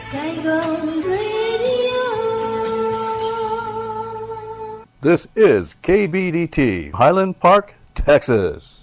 Saigon Radio. This is KBDT, Highland Park, Texas.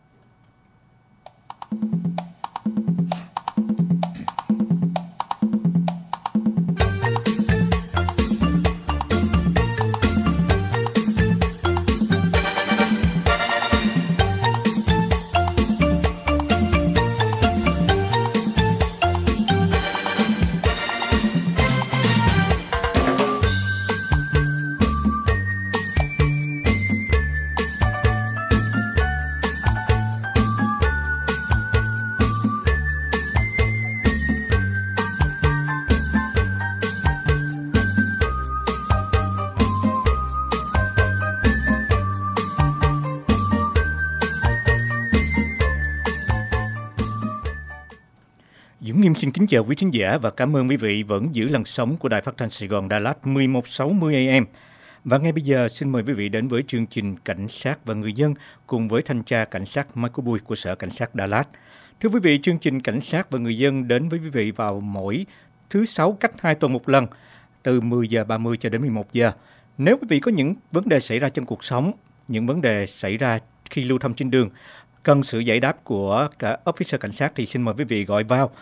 Dũng Nghiêm xin kính chào quý thính giả và cảm ơn quý vị vẫn giữ làn sóng của Đài Phát thanh Sài Gòn Đà Lạt 1160 AM. Và ngay bây giờ xin mời quý vị đến với chương trình Cảnh sát và người dân cùng với thanh tra cảnh sát Michael Bui của Sở Cảnh sát Đà Lạt. Thưa quý vị, chương trình Cảnh sát và người dân đến với quý vị vào mỗi thứ Sáu cách 2 tuần một lần, từ 10 giờ 30 cho đến 11 giờ. Nếu quý vị có những vấn đề xảy ra trong cuộc sống, những vấn đề xảy ra khi lưu thông trên đường, cần sự giải đáp của cả officer cảnh sát thì xin mời quý vị gọi vào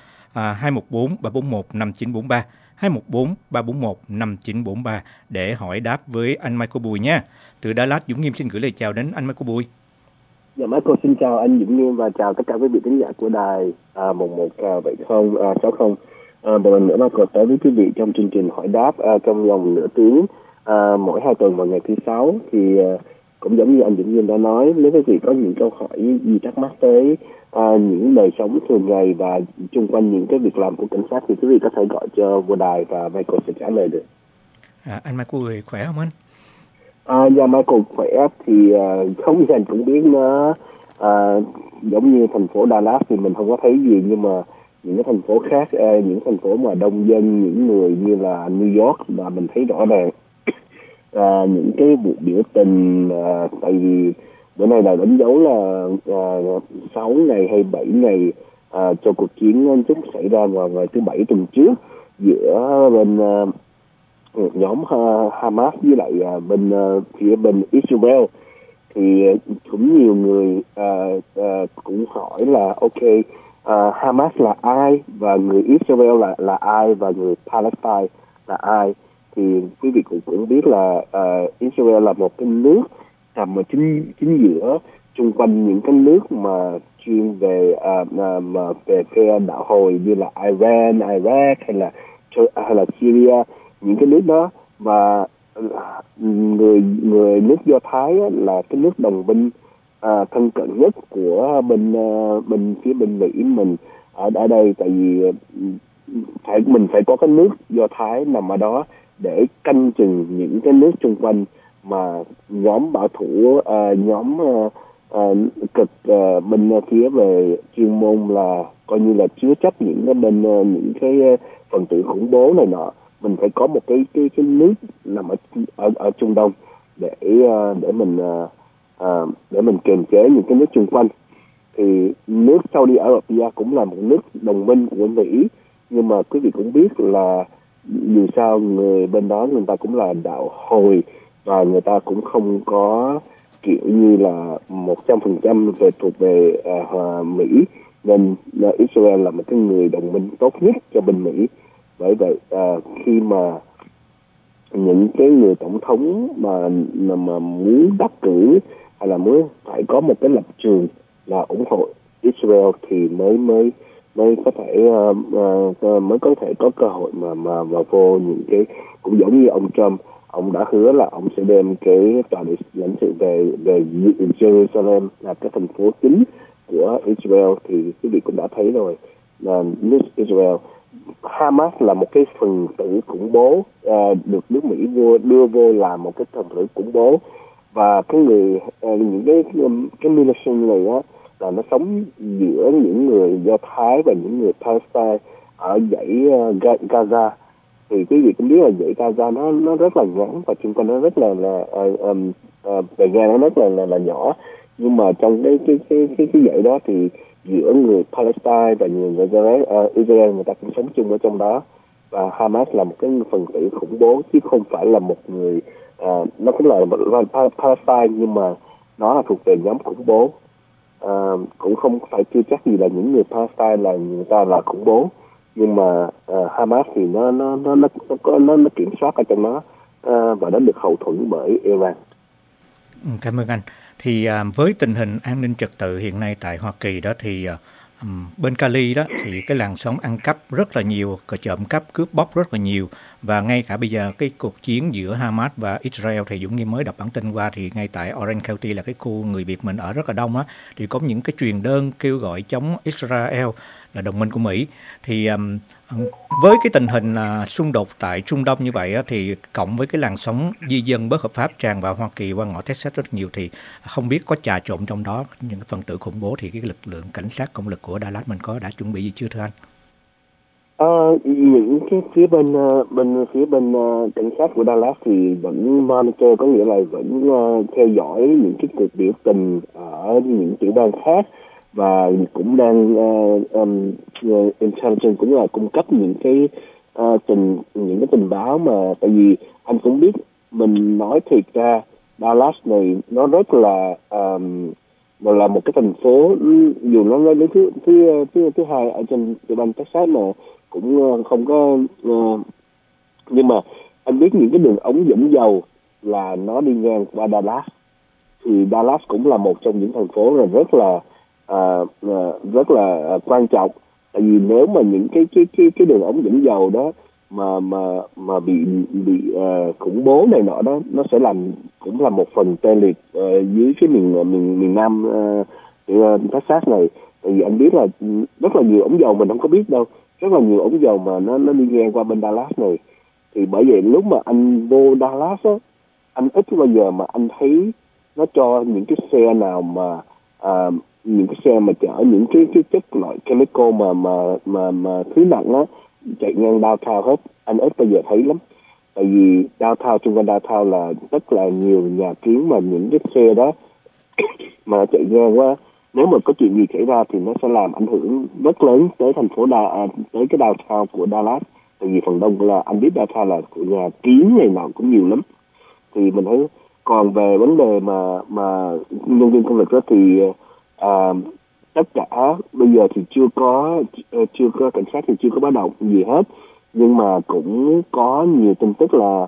214-341-5943, 214-341-5943 để hỏi đáp với anh Michael Bui nha. Từ Đà Lạt, Dũng Nghiêm xin gửi lời chào đến anh Michael Bui. Dạ, Michael xin chào anh Dũng Nghiêm và chào tất cả quý vị khán giả của đài 117060. Một lần nữa Michael tới với quý vị trong chương trình hỏi đáp trong vòng nửa tiếng mỗi 2 tuần vào ngày thứ Sáu. Thì cũng giống như anh Dũng Nghiêm đã nói, nếu quý vị có những câu hỏi gì thắc mắc tới những đời sống thường ngày và chung quanh những cái việc làm của cảnh sát thì quý vị có thể gọi cho vô đài và Michael sẽ trả lời được. Anh Michael khỏe không anh? Dạ Michael khỏe thì không như anh cũng biết nó giống như thành phố Đà Lạt thì mình không có thấy gì, nhưng mà những cái thành phố khác, những thành phố mà đông dân, những người như là New York mà mình thấy rõ ràng những cái vụ biểu tình, tại vì bữa nay là đánh dấu là 6 ngày hay 7 ngày cho cuộc chiến chính xảy ra vào ngày thứ Bảy tuần trước giữa bên nhóm Hamas với lại phía bên Israel. Thì cũng nhiều người cũng hỏi là Hamas là ai và người Israel là ai và người Palestine là ai. Thì quý vị cũng biết là Israel là một cái nước nằm ở chính giữa chung quanh những cái nước mà chuyên về phe đạo hồi như là Iran, Iraq hay là Syria. Những cái nước đó và người nước Do Thái là cái nước đồng minh thân cận nhất của bên phía bên Mỹ mình ở đây, tại vì mình phải có cái nước Do Thái nằm ở đó để canh chừng những cái nước xung quanh mà nhóm bảo thủ, nhóm cực bên phía về chuyên môn là coi như là chứa chấp những cái bên những cái phần tử khủng bố này nọ. Mình phải có một cái nước nằm ở Trung Đông để mình kiềm chế những cái nước xung quanh. Thì nước Saudi Arabia cũng là một nước đồng minh của Mỹ, nhưng mà quý vị cũng biết là dù sao người bên đó người ta cũng là đạo hồi và người ta cũng không có kiểu như là 100% về thuộc về Mỹ, nên Israel là một cái người đồng minh tốt nhất cho bên Mỹ. Bởi vậy khi mà những cái người tổng thống mà muốn đắc cử hay là muốn phải có một cái lập trường là ủng hộ Israel thì mới có thể có cơ hội mà vô những cái, cũng giống như ông Trump, ông đã hứa là ông sẽ đem cái tòa lãnh sự về Jerusalem là cái thành phố chính của Israel. Thì quý vị cũng đã thấy rồi là nước Israel, Hamas là một cái phần tử khủng bố được nước Mỹ đưa vô làm một cái phần tử khủng bố, và cái người những cái militant này á là nó sống giữa những người Do Thái và những người Palestine ở dãy Gaza. Thì quý vị cũng biết là dãy Gaza nó rất là ngắn và xung quanh nó rất là bề ngang nó rất là nhỏ, nhưng mà trong cái dãy đó thì giữa người Palestine và người Israel người ta cũng sống chung ở trong đó. và Hamas là một cái phần tử khủng bố chứ không phải là một người, nó cũng là Palestine nhưng mà nó là thuộc về nhóm khủng bố. Cũng không phải chưa chắc gì là những người Palestine là người ta là khủng bố, nhưng mà Hamas thì nó kiểm soát ở trong nó, và nó được hậu thuẫn bởi Iran. Cảm ơn anh. Thì với tình hình an ninh trật tự hiện nay tại Hoa Kỳ đó thì bên Cali đó thì cái làn sóng ăn cắp rất là nhiều, trộm cắp cướp bóc rất là nhiều, và ngay cả bây giờ cái cuộc chiến giữa Hamas và Israel thì Dũng Nghiêm mới đọc bản tin qua thì ngay tại Orange County là cái khu người Việt mình ở rất là đông á, thì có những cái truyền đơn kêu gọi chống Israel là đồng minh của Mỹ. Thì với cái tình hình xung đột tại Trung Đông như vậy á, thì cộng với cái làn sóng di dân bất hợp pháp tràn vào Hoa Kỳ qua ngõ Texas rất nhiều, thì không biết có trà trộn trong đó những phần tử khủng bố, thì cái lực lượng cảnh sát công lực của Dallas mình có đã chuẩn bị gì chưa thưa anh? Những cái phía bên cảnh sát của Dallas thì vẫn monitor, có nghĩa là vẫn theo dõi những cái cuộc biểu tình ở những tiểu bang khác, và cũng đang intelligence cũng là cung cấp những cái tình báo, mà tại vì anh cũng biết, mình nói thiệt ra Dallas này nó rất là một cái thành phố, dù nó lên thứ hai ở trên tiểu bang Texas mà cũng không có, nhưng mà anh biết những cái đường ống dẫn dầu là nó đi ngang qua Dallas, thì Dallas cũng là một trong những thành phố rất là quan trọng. Tại vì nếu mà những cái đường ống dẫn dầu đó mà bị khủng bố này nọ đó, nó sẽ cũng là một phần tê liệt dưới cái miền Nam Texas này. Tại vì anh biết là rất là nhiều ống dầu mình không có biết đâu, rất là nhiều ống dầu mà nó đi ngang qua bên Dallas này. Thì bởi vậy lúc mà anh vô Dallas á, anh ít bao giờ mà anh thấy nó cho những cái xe nào mà những cái xe mà chở những cái chất loại chemical mà thứ nặng á chạy ngang downtown hết, anh ít bao giờ thấy lắm. Tại vì downtown, trung tâm downtown là rất là nhiều nhà kiến, mà những cái xe đó mà chạy ngang quá, nếu mà có chuyện gì xảy ra thì nó sẽ làm ảnh hưởng rất lớn tới thành phố tới cái downtown của Dallas. Tại vì phần đông là anh biết downtown là của nhà kiến này nọ cũng nhiều lắm. Thì mình thấy, còn về vấn đề mà nhân viên công việc đó thì tất cả bây giờ thì chưa có cảnh sát thì chưa có báo động gì hết, nhưng mà cũng có nhiều tin tức là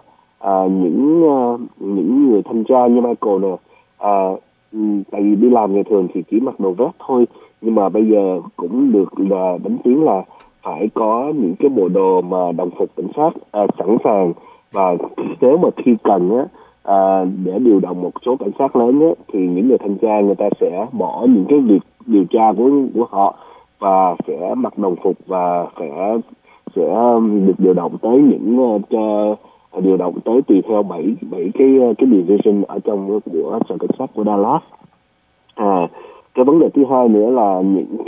những người thanh tra như Michael nè, tại vì đi làm ngày thường thì chỉ mặc đồ vest thôi, nhưng mà bây giờ cũng được là đánh tiếng là phải có những cái bộ đồ mà đồng phục cảnh sát sẵn sàng, và nếu mà khi cần á, để điều động một số cảnh sát lớn á, thì những người thanh tra người ta sẽ bỏ những cái việc điều tra của họ và sẽ mặc đồng phục, và sẽ được điều động tới điều động tới tùy theo 7 cái division ở trong của sở cảnh sát của Dallas. Cái vấn đề thứ hai nữa là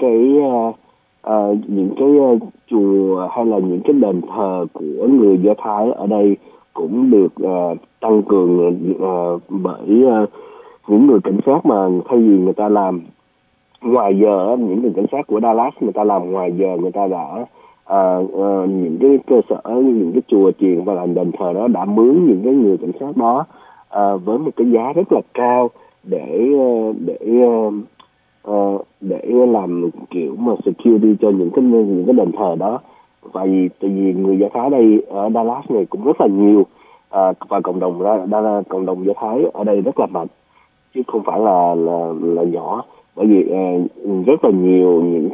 những cái chùa hay là những cái đền thờ của người Do Thái ở đây cũng được tăng cường bởi những người cảnh sát, mà thay vì người ta làm ngoài giờ, những người cảnh sát của Dallas người ta làm ngoài giờ, người ta đã những cái cơ sở, những cái chùa chiền và làm đền thờ đó đã mướn những cái người cảnh sát đó với một cái giá rất là cao để làm kiểu mà security cho những cái đền thờ đó. Tại vì người Do Thái đây ở Dallas này cũng rất là nhiều, và cộng đồng Do Thái ở đây rất là mạnh chứ không phải là nhỏ. Bởi vì rất là nhiều những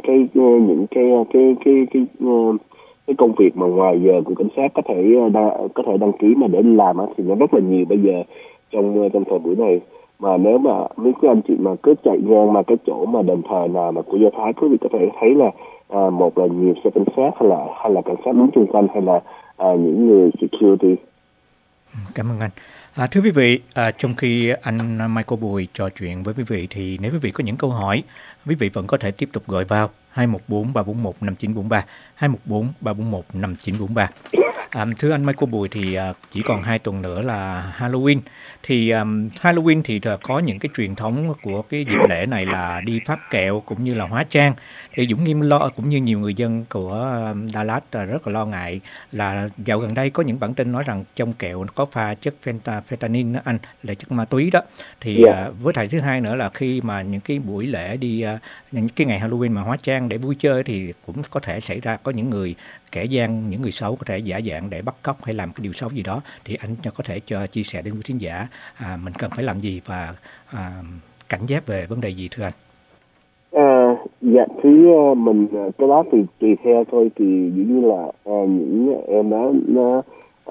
cái công việc mà ngoài giờ của cảnh sát có thể đăng ký mà để đi làm thì nó rất là nhiều bây giờ trong thời buổi này. Mà nếu mà mấy cái anh chị mà cứ chạy ngang mà cái chỗ mà đền thờ nào mà của Do Thái, quý vị có thể thấy là một là nhiều xe cảnh sát hay là cảnh sát đứng xung quanh, hay là những người security. Cảm ơn anh. Thưa quý vị, trong khi anh Michael Bùi trò chuyện với quý vị thì nếu quý vị có những câu hỏi, quý vị vẫn có thể tiếp tục gọi vào 214 341 5943, 214 341 5943. Thưa anh Michael Bùi, thì chỉ còn 2 tuần nữa là Halloween. Thì Halloween thì có những cái truyền thống của cái dịp lễ này là đi phát kẹo cũng như là hóa trang. Thì Dũng Nghiêm cũng như nhiều người dân của Đà Lạt rất là lo ngại là dạo gần đây có những bản tin nói rằng trong kẹo có pha chất fentanyl đó anh, là chất ma túy đó. Thì với thầy thứ hai nữa là khi mà những cái buổi lễ đi những cái ngày Halloween mà hóa trang để vui chơi thì cũng có thể xảy ra có những người kẻ gian, những người xấu có thể giả dạng để bắt cóc hay làm cái điều xấu gì đó. Thì anh có thể chia sẻ đến quý khán giả mình cần phải làm gì và cảnh giác về vấn đề gì thưa anh? Dạ, thứ mình cái đó thì tùy theo thôi. Thì dĩ như là những em đó nó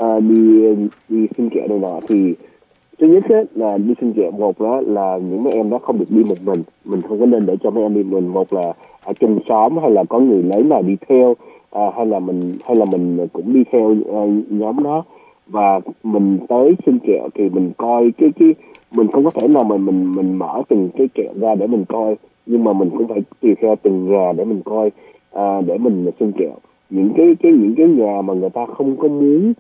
đi xin kẹo này nọ thì thứ nhất là đi xin kẹo, một đó là những mấy em đó không được đi một mình không có nên để cho mấy em đi mình. Một là ở trong xóm hay là có người lớn nào đi theo, hay là mình cũng đi theo nhóm đó, và mình tới xin kẹo thì mình coi cái mình không có thể nào mà mình mở từng cái kẹo ra để mình coi, nhưng mà mình cũng phải tùy theo từng nhà để mình coi, để mình xin kẹo. Những cái nhà mà người ta không có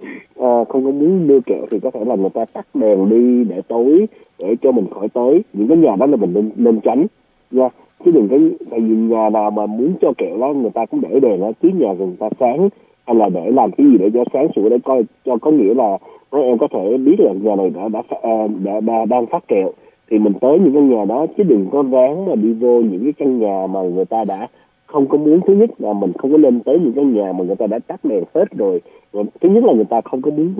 muốn đưa kẹo thì có thể là người ta tắt đèn đi để tối, để cho mình khỏi tới. Những cái nhà đó là mình nên tránh nha. Chứ đừng tại vì nhà nào mà muốn cho kẹo đó người ta cũng để đèn đó, chứ nhà người ta sáng hay là để làm cái gì để cho sáng sủa để coi, cho có nghĩa là mấy em có thể biết là nhà này đã đang phát kẹo thì mình tới những cái nhà đó, chứ đừng có ráng mà đi vô những cái căn nhà mà người ta đã không có muốn. Thứ nhất là mình không có nên tới những cái nhà mà người ta đã tắt đèn hết rồi. Thứ nhất là người ta không có muốn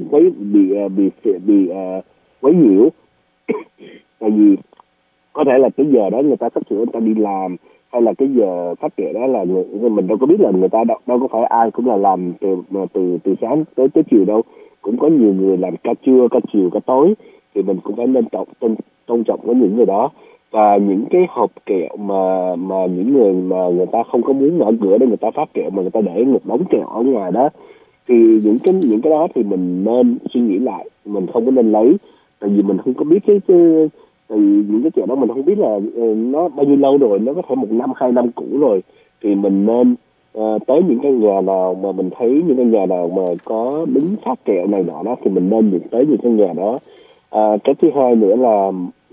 bị quấy nhiễu tại vì có thể là cái giờ đó người ta sắp sửa người ta đi làm, hay là cái giờ phát kẹo đó là mình đâu có biết là người ta đâu có phải ai cũng là làm từ sáng tới chiều đâu. Cũng có nhiều người làm ca trưa, ca chiều, ca tối, thì mình cũng phải nên tôn trọng với những người đó. Và những cái hộp kẹo mà những người mà người ta không có muốn mở cửa để người ta phát kẹo mà người ta để một đống kẹo ở ngoài đó, thì những cái đó thì mình nên suy nghĩ lại, mình không có nên lấy. Tại vì mình không có biết tại vì những cái kẹo đó mình không biết là nó bao nhiêu lâu rồi, nó có thể 1 năm 2 năm cũ rồi. Thì mình nên tới những cái nhà nào mà mình thấy những cái nhà nào mà có đứng phát kẹo này nọ đó thì mình nên tới những cái nhà đó. Cái thứ hai nữa là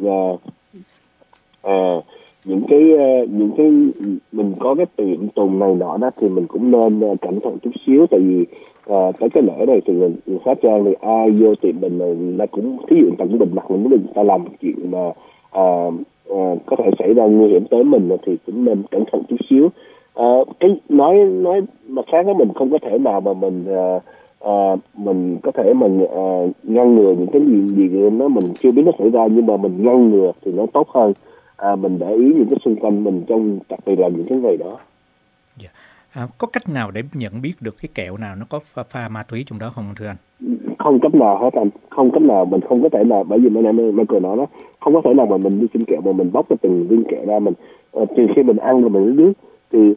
những cái mình có cái tiệm tùng này nọ đó thì mình cũng nên cẩn thận chút xíu. Tại vì tới cái lễ này thì người hóa trang thì ai vô tiệm mình là cũng, thí dụ tặng bình mặt mình ta làm một chuyện mà có thể xảy ra nguy hiểm tới mình thì cũng nên cẩn thận chút xíu. Cái nói mà khác đó, mình không có thể nào mà mình có thể ngăn ngừa những cái gì nó mình chưa biết nó xảy ra, nhưng mà mình ngăn ngừa thì nó tốt hơn. Mình để ý những cái xung quanh mình, trong đặc biệt là những cái ngày đó. Có cách nào để nhận biết được cái kẹo nào nó có pha ma túy trong đó không thưa anh? Không cách nào hết anh, không cách nào. Mình không có thể nào, bởi vì Michael nói đó, không có thể nào mà mình đi xin kẹo mà mình bóc ra từng viên kẹo ra. Mình trừ khi mình ăn rồi mình biết thì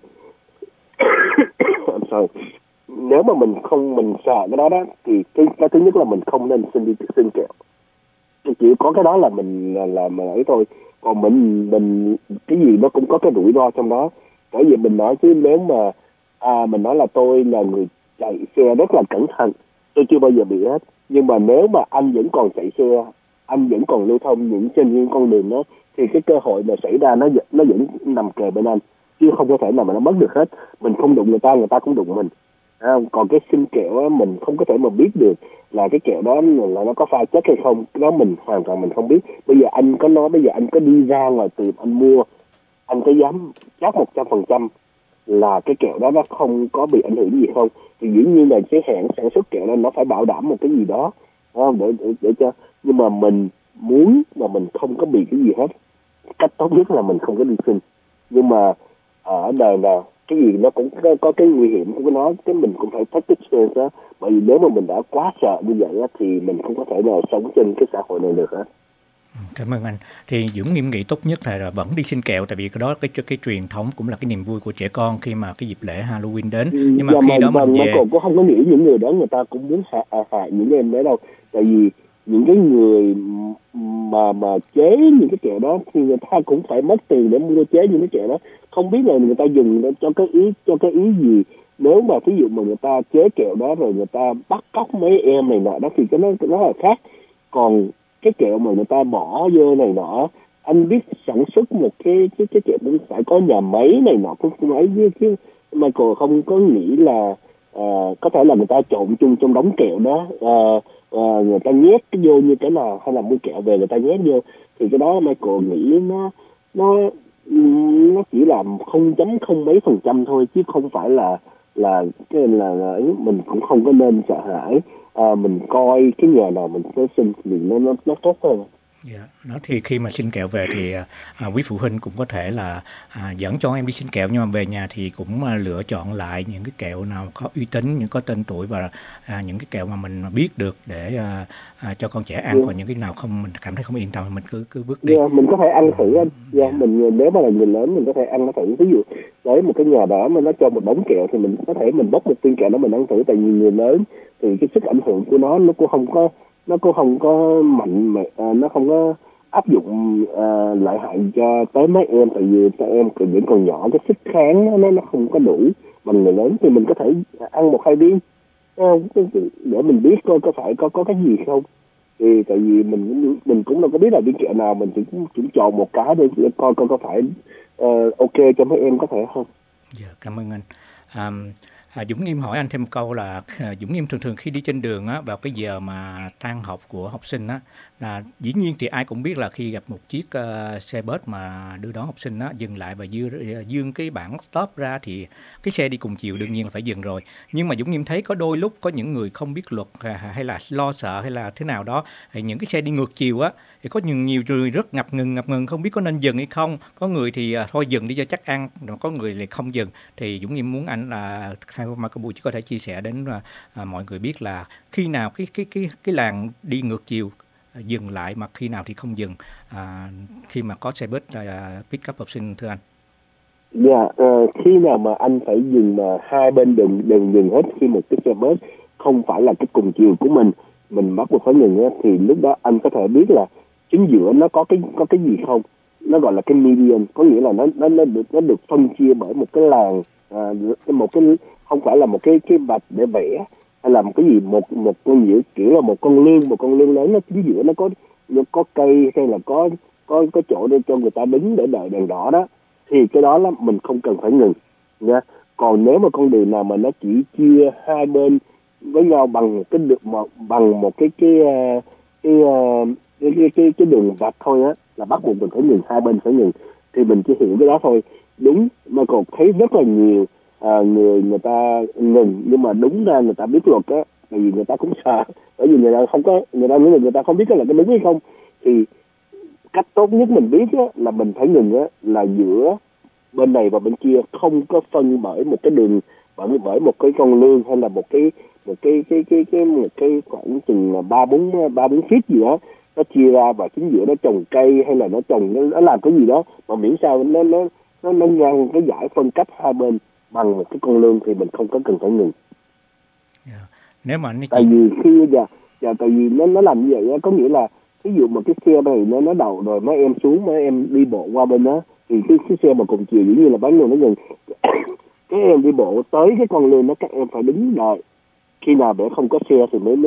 nếu mà mình sợ cái đó thì cái thứ nhất là mình không nên xin kẹo. Chỉ có cái đó là mình ấy thôi. Còn mình cái gì nó cũng có cái rủi ro trong đó. Bởi vì mình nói chứ nếu mà mình nói là tôi là người chạy xe rất là cẩn thận, tôi chưa bao giờ bị hết. Nhưng mà nếu mà anh vẫn còn chạy xe, anh vẫn còn lưu thông trên những con đường đó, thì cái cơ hội mà xảy ra nó vẫn nằm kề bên anh, chứ không có thể nào mà nó mất được hết. Mình không đụng người ta cũng đụng mình. Còn cái xin kẹo á, mình không có thể mà biết được là cái kẹo đó là nó có pha chất hay không. Cái đó mình hoàn toàn mình không biết. Bây giờ anh có nói, bây giờ anh có đi ra ngoài tiệm anh mua, anh có dám chắc 100% là cái kẹo đó nó không có bị ảnh hưởng gì không? Thì dĩ nhiên là cái hãng sản xuất kẹo đó nó phải bảo đảm một cái gì đó để cho, nhưng mà mình muốn mà mình không có bị cái gì hết, cách tốt nhất là mình không có đi xin. Nhưng mà ở đời nào cái gì nó cũng có cái nguy hiểm của nó, cái mình cũng phải take cái chance đó. Bởi vì nếu mà mình đã quá sợ như vậy á, thì mình không có thể nào sống trên cái xã hội này được hết. Cảm ơn anh. Thì Dũng Nghiêm nghĩ tốt nhất là vẫn đi xin kẹo, tại vì cái đó cái truyền thống cũng là cái niềm vui của trẻ con khi mà cái dịp lễ Halloween đến. Nhưng mà khi đó mình về cũng không có nghĩ những người đó người ta cũng muốn hại những em đấy đâu. Tại vì những cái người mà chế những cái kẹo đó thì người ta cũng phải mất tiền để mua chế những cái kẹo đó. Không biết là người ta dùng cho cái ý gì, nếu mà ví dụ mà người ta chế kẹo đó rồi người ta bắt cóc mấy em này nọ đó thì cái nó là khác. Còn cái kẹo mà người ta bỏ vô này nọ, anh biết sản xuất một cái kẹo cũng phải có nhà máy này nọ cũng ấy chứ. Michael không có nghĩ là có thể là người ta trộn chung trong đống kẹo đó, người ta nhét cái vô như thế nào, hay là mua kẹo về người ta nhét vô, thì cái đó Michael nghĩ nó chỉ là 0.0 mấy % thôi, chứ không phải là mình cũng không có nên sợ hãi. Mình coi cái nhà nào mình sẽ xin thì nó tốt hơn. Dạ, đó thì khi mà xin kẹo về thì quý phụ huynh cũng có thể là dẫn cho em đi xin kẹo, nhưng mà về nhà thì cũng lựa chọn lại những cái kẹo nào có uy tín, những có tên tuổi và những cái kẹo mà mình biết được để cho con trẻ ăn. Còn những cái nào không mình cảm thấy không yên tâm mình cứ vứt đi. Mình có thể ăn thử anh. Mình nếu mà là người lớn mình có thể ăn nó thử. Ví dụ tới một cái nhà đó mà nó cho một đống kẹo thì mình có thể mình bóc một viên kẹo đó mình ăn thử, tại vì người lớn thì cái sức ảnh hưởng của nó cũng không có mạnh, mà nó không có áp dụng lợi hại cho tới mấy em, tại vì các em vẫn còn nhỏ, cái sức kháng nó không có đủ bằng người lớn. Thì mình có thể ăn 1-2 viên để mình biết coi có phải có cái gì không. Thì tại vì mình cũng đâu có biết là viên kẹo nào, mình chỉ chọn một cái để coi có phải ok cho mấy em có thể không. Dạ, cảm ơn anh. Dũng Nghiêm hỏi anh thêm một câu là Dũng Nghiêm thường khi đi trên đường á, vào cái giờ mà tan học của học sinh á, là dĩ nhiên thì ai cũng biết là khi gặp một chiếc xe bus mà đưa đón học sinh á, dừng lại và dương cái bảng stop ra thì cái xe đi cùng chiều đương nhiên là phải dừng rồi. Nhưng mà Dũng Nghiêm thấy có đôi lúc có những người không biết luật hay là lo sợ hay là thế nào đó, thì những cái xe đi ngược chiều á, thì có nhiều người rất ngập ngừng không biết có nên dừng hay không. Có người thì thôi dừng đi cho chắc ăn, có người lại không dừng. Thì Dũng Nghiêm muốn anh là Michael Bùi chỉ có thể chia sẻ đến mọi người biết là khi nào cái làn đi ngược chiều dừng lại, mà khi nào thì không dừng khi mà có xe bus pick up học sinh, thưa anh. Khi nào mà anh phải dừng mà hai bên đừng dừng hết, khi một cái xe bus không phải là cái cùng chiều của mình bắt buộc phải dừng á, thì lúc đó anh có thể biết là chính giữa nó có cái gì không. Nó gọi là cái median, có nghĩa là nó được phân chia bởi một cái làn, một cái không phải là một cái vạch để vẽ, hay là một cái gì, một con giữa kiểu là một con lươn lớn, nó chính giữa nó có cây, hay là có chỗ để cho người ta đứng để đợi đèn đỏ đó, thì cái đó là mình không cần phải ngừng nha. Còn nếu mà con đường nào mà nó chỉ chia hai bên với nhau bằng một cái đường vạch thôi á, là bắt buộc mình phải ngừng, hai bên phải ngừng, thì mình chỉ hiểu cái đó thôi. Đúng, mà còn thấy rất là nhiều người ta ngừng, nhưng mà đúng ra người ta biết luật á, tại vì người ta cũng sợ, bởi vì người ta không biết cái là cái đúng hay không. Thì cách tốt nhất mình biết á, là mình phải ngừng á, là giữa bên này và bên kia không có phân bởi một cái đường, bởi một cái con lươn, hay là một cái khoảng chừng 3-4 feet gì đó, nó chia ra và chính giữa nó trồng cây, hay là nó làm cái gì đó, mà miễn sao nó ngăn cái dải phân cách hai bên bằng một cái con lươn thì mình không có cần phải ngừng. Nếu mà tại vì khi tại vì nó làm như vậy, có nghĩa là ví dụ mà cái xe này nó đầu rồi mấy em xuống, mấy em đi bộ qua bên đó, thì cái xe mà cùng chiều dĩ nhiên là bán người nó ngừng. Các em đi bộ tới cái con lươn đó, các em phải đứng đợi khi nào để không có xe thì mới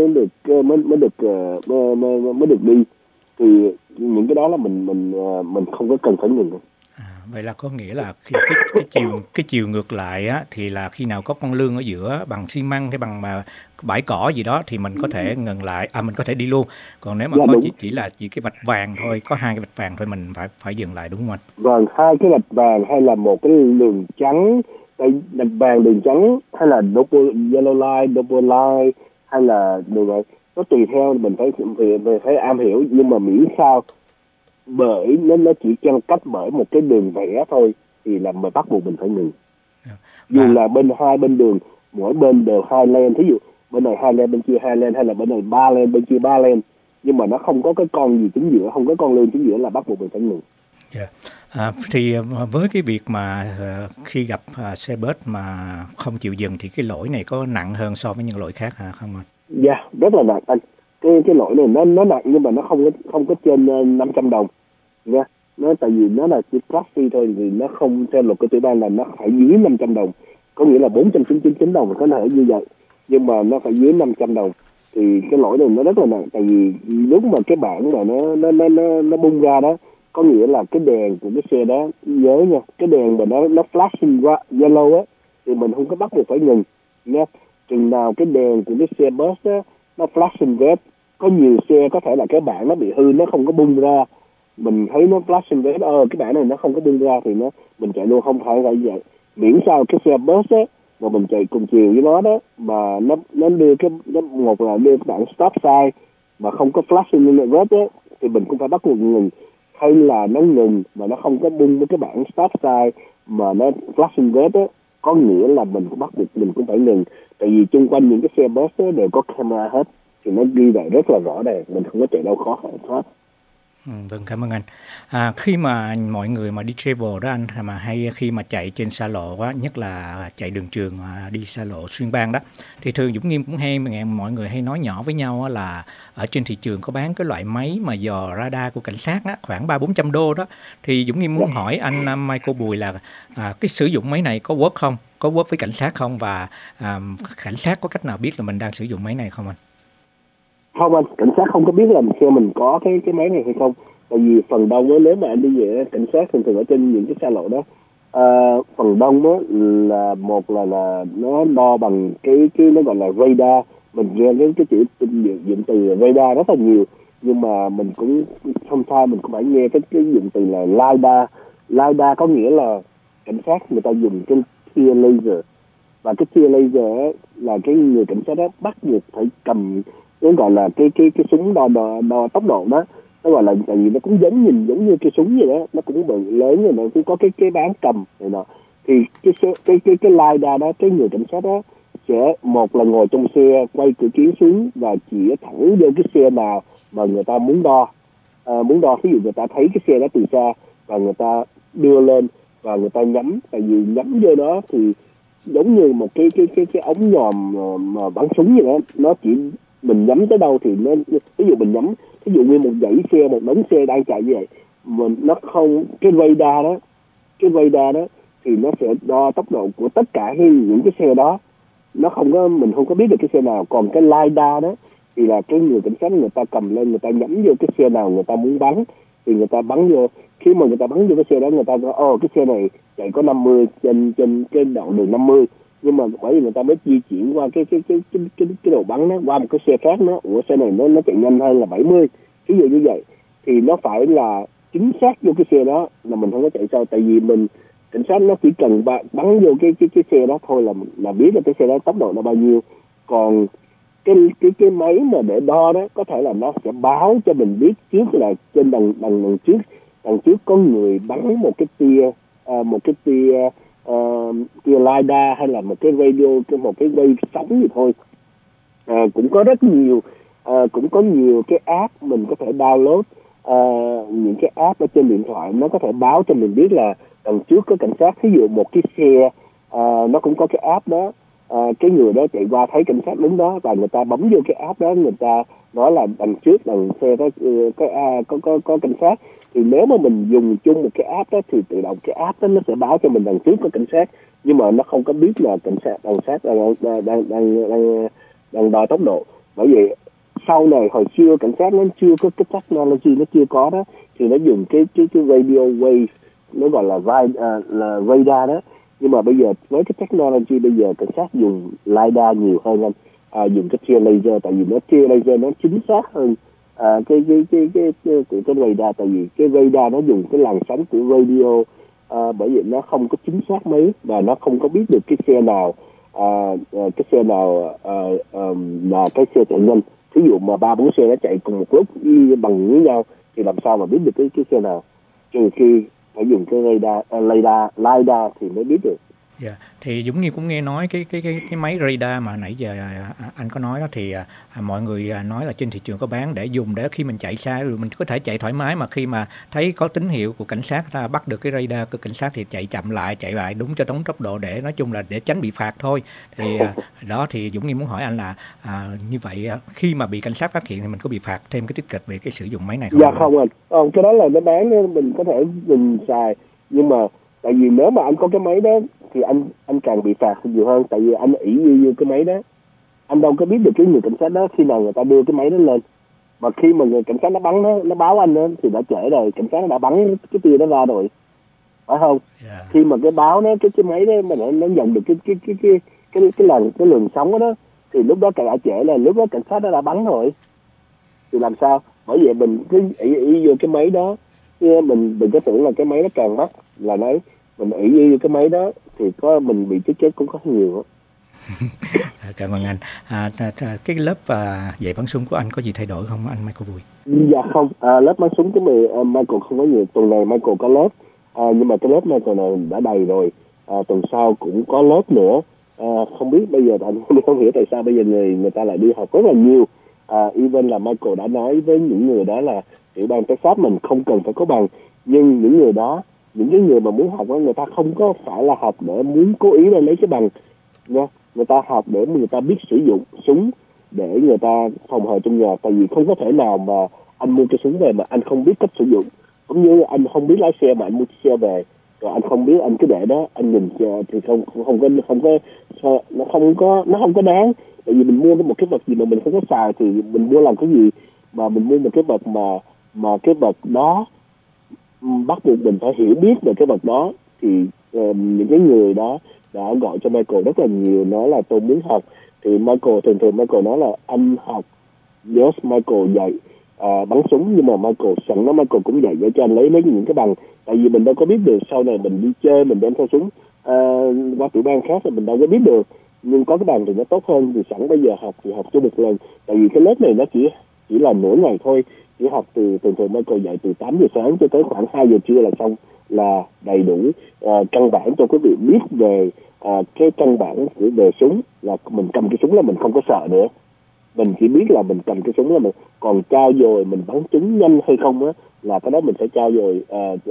được đi. Thì những cái đó là mình không có cần phải ngừng. Vậy là có nghĩa là cái chiều ngược lại á, thì là khi nào có con lươn ở giữa bằng xi măng hay bằng bãi cỏ gì đó thì mình có thể ngừng lại, mình có thể đi luôn. Còn nếu mà có chỉ là cái vạch vàng thôi, có 2 cái vạch vàng thôi, mình phải dừng lại, đúng không anh? Vâng, 2 cái vạch vàng hay là một cái đường trắng, vạch vàng đường trắng, hay là yellow line, double line, hay là đường này, nó tùy theo mình phải am hiểu, nhưng mà miễn sao bởi nó chỉ ngăn cách bởi một cái đường vẽ thôi thì là mình bắt buộc mình phải ngừng. Dù là hai bên đường mỗi bên đều 2 lane, thí dụ bên này 2 lane bên kia 2 lane, hay là bên này 3 lane bên kia 3 lane, nhưng mà nó không có cái con gì chính giữa, không có con lươn chính giữa, là bắt buộc mình phải ngừng. Thì với cái việc mà khi gặp xe bus mà không chịu dừng thì cái lỗi này có nặng hơn so với những lỗi khác không anh? Rất là nặng anh. Cái lỗi này nó nặng, nhưng mà nó không có trên 500 đồng nha. Nó tại vì nó là chỉ taxi thôi, thì nó không theo luật của tiểu bang là nó phải dưới 500 đồng. có nghĩa là 499 đồng có thể như vậy, nhưng mà nó phải dưới 500 đồng. Thì cái lỗi này nó rất là nặng, tại vì lúc mà cái bảng mà nó bung ra đó, có nghĩa là cái đèn của cái xe đó, nhớ nha, cái đèn mà nó flashing yellow á, thì mình không có bắt buộc phải ngừng nha. Chừng nào cái đèn của cái xe bus đó nó flashing red, có nhiều xe có thể là cái bảng nó bị hư, nó không có bung ra, mình thấy nó flashing red, cái bảng này nó không có bung ra thì mình chạy luôn, không phải là vậy. Miễn sao cái xe bus á mà mình chạy cùng chiều với nó đó, mà nó đưa một là đưa cái bảng stop sign mà không có flashing red á, thì mình cũng phải bắt buộc ngừng. Hay là nó ngừng mà nó không có bung với cái bảng stop sign mà nó flashing red á, có nghĩa là mình cũng bắt buộc mình cũng phải ngừng. Tại vì chung quanh những cái xe bus đó đều có camera hết, thì nó ghi lại rất là rõ ràng, mình không có chạy đâu khó hết. Vâng, cảm ơn anh. Khi mà mọi người mà đi travel đó anh, mà hay khi mà chạy trên xa lộ á, nhất là chạy đường trường đi xa lộ xuyên bang đó, thì thường Dũng Nghiêm cũng hay mọi người hay nói nhỏ với nhau là ở trên thị trường có bán cái loại máy mà dò radar của cảnh sát á, khoảng 300-400 đô đó. Thì Dũng Nghiêm muốn hỏi anh Michael Bùi là cái sử dụng máy này có work không? Có work với cảnh sát không? Và cảnh sát có cách nào biết là mình đang sử dụng máy này không anh? Không anh, cảnh sát không có biết là xe mình có cái máy này hay không. Tại vì phần đông nếu mà anh đi về cảnh sát thường ở trên những cái xa lộ đó, phần đông đó là một là nó đo bằng cái nó gọi là radar. Mình nghe cái chữ dụng từ radar rất là nhiều, nhưng mà mình cũng sometimes mình cũng phải nghe cái dụng từ là lidar. Lidar có nghĩa là cảnh sát người ta dùng cái tia laser, và cái tia laser ấy, là cái người cảnh sát đó bắt buộc phải cầm nó gọi là cái súng đo tốc độ đó. Nó gọi là, tại vì nó cũng giống như cái súng vậy đó, nó cũng bự lớn rồi, nó cũng có cái bán cầm này nọ. Thì cái lidar đó, cái người cảnh sát đó sẽ một là ngồi trong xe, quay cửa kính xuống và chỉ thẳng vô cái xe nào mà người ta muốn đo. Ví dụ người ta thấy cái xe đó từ xa và người ta đưa lên và người ta nhắm, tại vì nhắm vô đó thì giống như một cái ống nhòm mà bắn súng vậy đó, nó chỉ mình nhắm tới đâu thì nó, ví dụ mình nhắm, ví dụ như một dãy xe, một đống xe đang chạy như vậy, mình nó không, cái radar đó thì nó sẽ đo tốc độ của tất cả những cái xe đó, nó không có, mình không có biết được cái xe nào. Còn cái lidar đó thì là cái người cảnh sát người ta cầm lên, người ta nhắm vô cái xe nào người ta muốn bắn thì người ta bắn vô. Khi mà người ta bắn vô cái xe đó, người ta nói cái xe này chạy có 50 trên cái đoạn đường 50, nhưng mà bởi vì người ta mới di chuyển qua cái đầu bắn nó qua một cái xe khác, xe này nó chạy nhanh hơn là 70, ví dụ như vậy, thì nó phải là chính xác vô cái xe đó là mình không có chạy sao. Tại vì mình cảnh sát nó chỉ cần bắn vô cái xe đó thôi là biết là cái xe đó tốc độ là bao nhiêu. Còn cái máy mà để đo đó có thể là nó sẽ báo cho mình biết trước là trên đằng trước có người bắn một cái tia lidar hay là một cái radio, một cái wave sóng gì thôi. Cũng có rất nhiều, cũng có nhiều cái app mình có thể download, những cái app ở trên điện thoại nó có thể báo cho mình biết là đằng trước có cảnh sát. Ví dụ một cái xe nó cũng có cái app đó, cái người đó chạy qua thấy cảnh sát đứng đó và người ta bấm vô cái app đó, người ta nói là đằng trước đằng xe đó có cảnh sát. Thì nếu mà mình dùng chung một cái app đó thì tự động cái app đó nó sẽ báo cho mình đằng trước có cảnh sát, nhưng mà nó không có biết là cảnh sát đang đo tốc độ. Bởi vậy sau này, hồi xưa cảnh sát nó chưa có cái technology, nó chưa có đó, thì nó dùng cái radio wave, nó gọi là radar đó. Nhưng mà bây giờ với cái technology bây giờ cảnh sát dùng lidar nhiều hơn anh, dùng cái tia laser, tại vì nó tia laser nó chính xác hơn cái radar. Tại vì cái radar nó dùng cái làn sóng của radio, bởi vì nó không có chính xác mấy và nó không có biết được cái xe nào là cái xe chạy nhanh. Ví dụ mà 3-4 xe nó chạy cùng một lúc bằng với nhau thì làm sao mà biết được cái xe nào, trừ khi phải dùng cái lidar thì mới biết được. Yeah. Thì Dũng Nghiêm cũng nghe nói cái máy radar mà nãy giờ anh có nói đó, thì mọi người nói là trên thị trường có bán để dùng để khi mình chạy xa rồi mình có thể chạy thoải mái, mà khi mà thấy có tín hiệu của cảnh sát ta bắt được cái radar của cảnh sát thì chạy lại đúng cho tốc độ, để nói chung là để tránh bị phạt thôi. Thì đó thì Dũng Nghiêm muốn hỏi anh là như vậy khi mà bị cảnh sát phát hiện thì mình có bị phạt thêm cái tiết kịch về cái sử dụng máy này không? Dạ không anh, cái đó là nó bán mình có thể mình xài, nhưng mà Tại vì nếu mà anh có cái máy đó thì anh càng bị phạt nhiều hơn, tại vì anh ỷ như cái máy đó. Anh đâu có biết được cái người cảnh sát đó khi nào người ta đưa cái máy đó lên. Mà khi mà người cảnh sát nó bắn nó báo anh đó, thì đã trễ rồi, cảnh sát nó đã bắn cái tia đó ra rồi, phải không? Yeah. Khi mà cái báo nó cái máy đó mà nó nhận được cái luồng sóng đó thì lúc đó đã trễ rồi, lúc đó cảnh sát nó đã bắn rồi. Thì làm sao? Bởi vậy mình cứ ý vô cái máy đó, mình đừng có tưởng là cái máy nó càng mắc là nói mình ý vô cái máy đó thì có mình bị chết cũng có nhiều. Cảm ơn anh. Cái lớp dạy bắn súng của anh có gì thay đổi không anh Michael Bùi? Dạ không, lớp bắn súng của Michael không có nhiều. Tuần này Michael có lớp, nhưng mà cái lớp Michael này đã đầy rồi. Tuần sau cũng có lớp nữa. Không biết bây giờ anh không hiểu tại sao bây giờ người ta lại đi học rất là nhiều. Even là Michael đã nói với những người đó là tiểu bang Texas mình không cần phải có bằng, nhưng những người đó, những cái người mà muốn học đó, người ta không có phải là học để muốn cố ý để lấy cái bằng nha. Người ta học để người ta biết sử dụng súng để người ta phòng hờ trong nhà. Tại vì không có thể nào mà anh mua cái súng về mà anh không biết cách sử dụng, cũng như anh không biết lái xe mà anh mua chiếc xe về rồi anh không biết, anh cứ để đó anh nhìn thì nó không có đáng. Tại vì mình mua một cái vật gì mà mình không có xài thì mình mua làm cái gì, mà mình mua một cái vật mà cái vật đó bắt buộc mình phải hiểu biết về cái vật đó. Thì những cái người đó đã gọi cho Michael rất là nhiều, nói là tôi muốn học. Thì Michael thường Michael nói là anh học, yes, Michael dạy bắn súng, nhưng mà Michael sẵn đó Michael cũng dạy để cho anh lấy mấy những cái bằng. Tại vì mình đâu có biết được sau này mình đi chơi mình đem theo súng qua tiểu bang khác thì mình đâu có biết được, nhưng có cái bằng thì nó tốt hơn. Thì sẵn bây giờ học thì học cho một lần, tại vì cái lớp này nó chỉ là nửa ngày thôi, chỉ học thường Michael dạy từ 8 giờ sáng cho tới khoảng 2 giờ trưa là xong, là đầy đủ căn bản cho quý vị biết về cái căn bản về súng. Là mình cầm cái súng là mình không có sợ nữa, mình chỉ biết là mình cầm cái súng là mình còn trao dồi mình bắn trúng nhanh hay không á, là cái đó mình phải trao dồi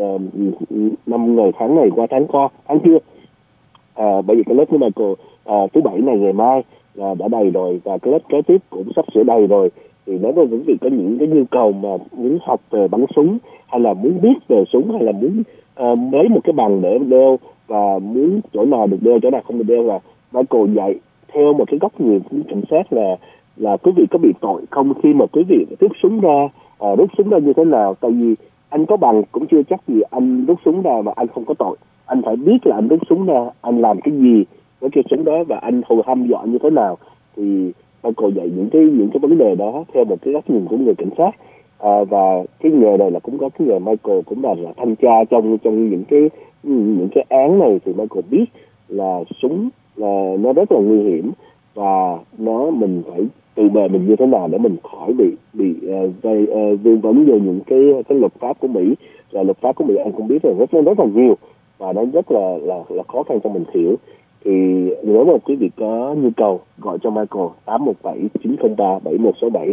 5 ngày tháng này qua tháng trước. Bởi vì cái lớp của Michael thứ bảy này ngày mai là đã đầy rồi, và cái lớp kế tiếp cũng sắp sửa đầy rồi. Thì nếu mà quý vị có những cái nhu cầu mà muốn học về bắn súng, hay là muốn biết về súng, hay là muốn lấy một cái bằng để đeo, và muốn chỗ nào được đeo, chỗ nào không được đeo, là Michael dạy theo một cái góc nhìn của cảnh sát là quý vị có bị tội không khi mà quý vị rút súng ra như thế nào. Tại vì anh có bằng cũng chưa chắc gì anh rút súng ra mà anh không có tội. Anh phải biết là anh rút súng ra anh làm cái gì với cái súng đó, và anh hăm dọa như thế nào. Thì Michael dạy những cái vấn đề đó theo một cái góc nhìn của người cảnh sát. Và cái nghề này là cũng có cái nghề Michael cũng là thanh tra trong những cái án này. Thì Michael biết là súng là nó rất là nguy hiểm, và mình phải tự bề mình như thế nào để mình khỏi bị tư vấn về những cái luật pháp của Mỹ. Là luật pháp của Mỹ anh cũng biết là rất là nhiều, và nó rất là khó khăn cho mình hiểu. Thì nếu mà quý vị có nhu cầu gọi cho Michael 817-903-7167,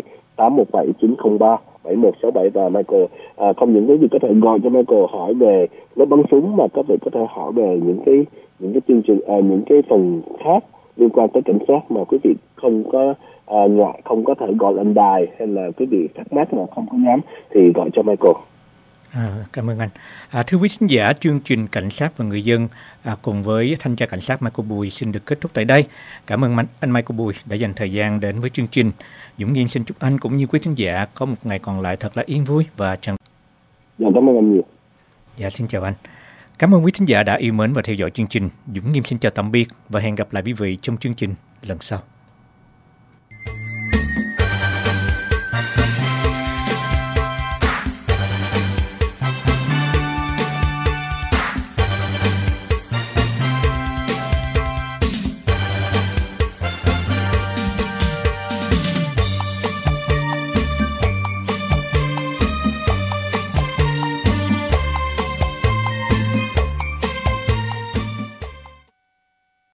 817-903-7167, và Michael không những quý vị có thể gọi cho Michael hỏi về lớp bắn súng, mà các vị có thể hỏi về những cái chương trình những cái phần khác liên quan tới cảnh sát mà quý vị không có ngại, không có thể gọi lên đài, hay là quý vị thắc mắc mà không có dám thì gọi cho Michael. Cảm ơn anh. Thưa quý khán giả, chương trình Cảnh sát và người dân cùng với thanh tra cảnh sát Michael Bùi xin được kết thúc tại đây. Cảm ơn anh Michael Bùi đã dành thời gian đến với chương trình. Dũng Nhiên xin chúc anh cũng như quý khán giả có một ngày còn lại thật là yên vui và tràn. Dạ, cảm ơn anh nhiều. Dạ, xin chào anh. Cảm ơn quý khán giả đã yêu mến và theo dõi chương trình. Dũng Nhiên xin chào tạm biệt và hẹn gặp lại quý vị trong chương trình lần sau.